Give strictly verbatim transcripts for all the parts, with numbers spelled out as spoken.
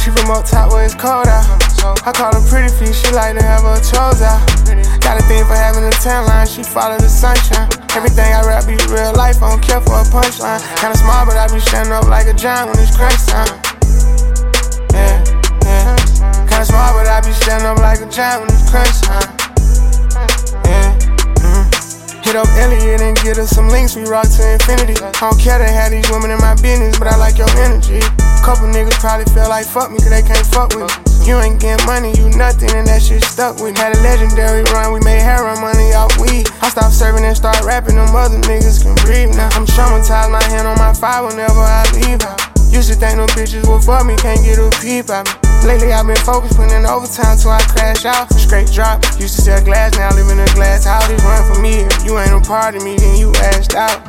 She from up top where it's cold out. I call her pretty feet, she like to have her toes out. Got a thing for having a tan line, she follow the sunshine. Everything I rap be real life, I don't care for a punchline. Kinda small, but I be standing up like a giant when it's crunch time. Yeah, yeah. Kinda small, but I be standing up like a giant when it's crunch time. Yeah, mm. Hit up Elliot and get us some links, we rock to infinity. I don't care to have these women in my business, but I like your energy. Couple niggas probably feel like fuck me, cause they can't fuck with me. You ain't getting money, you nothing, and that shit stuck with me. Had a legendary run, we made hair run money off weed. I stopped serving and start rapping, them other niggas can breathe now. I'm traumatized, my hand on my fire whenever I leave out. Used to think them bitches will fuck me, can't get a peep out me. Lately I've been focused, putting in overtime till I crash out. Straight drop, used to sell glass, now live in a glass house. This run for me, if you ain't a part of me, then you assed out.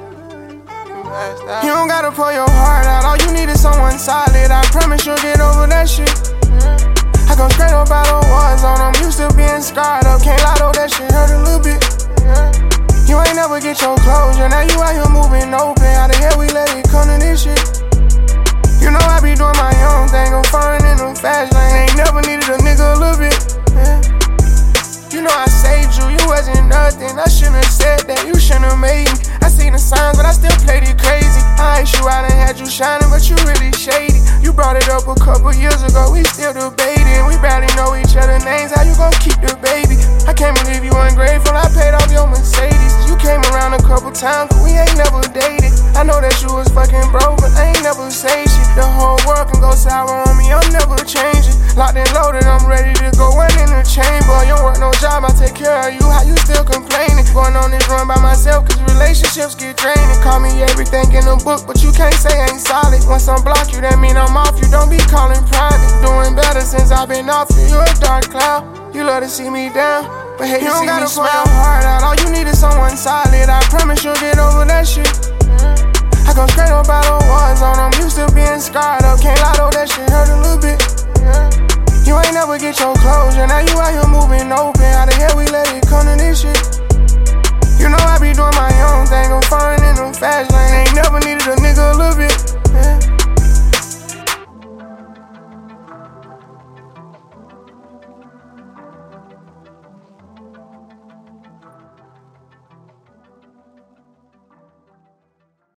You don't gotta pour your heart out, all you need is someone solid. I promise you'll get over that shit. I go straight up out of war zone, I'm used to being scarred up. Can't lie though, that shit hurt a little bit. You ain't never get your closure, now you out here moving open. How the hell we let it come to this shit? You know I be doing my own thing, I'm foreign in the fast lane. Ain't never needed a nigga a little bit. You know I saved you, you wasn't nothing. I shouldn't have said that, you shouldn't have made me. I seen the signs, but I still played it crazy. I iced you out and had you shining, but you really shady. You brought it up a couple years ago, we still debating. We barely know each other's names, how you gon' keep the baby? I can't believe you ungrateful, I paid off your Mercedes. You came around a couple times, but we ain't never dated. I know that you was fucking broke, but I ain't never say shit. The whole world can go sour on me, I'm never changing. Locked and loaded, I'm ready to go one in the chamber. You don't work no job, I take care of you, how you still complaining? Going on this run by myself, cause relationships get draining. Call me everything in a book, but you can't say ain't solid. Once I'm blocked you, that mean I'm off you, don't be calling private. Doing better since I've been off you, you a dark cloud. You love to see me down, but hey, you don't gotta pour your heart out, all you need is someone solid. I promise you'll get over that shit. I go straight up out of war zone, I'm used to being scarred up. Can't lie though, that shit hurt a little bit. You ain't never get your closure, now you out here moving open. How the hell we let it come to this shit? You know I be doing my own thing, I'm foreign in the fast lane. Ain't never needed a nigga a little bit.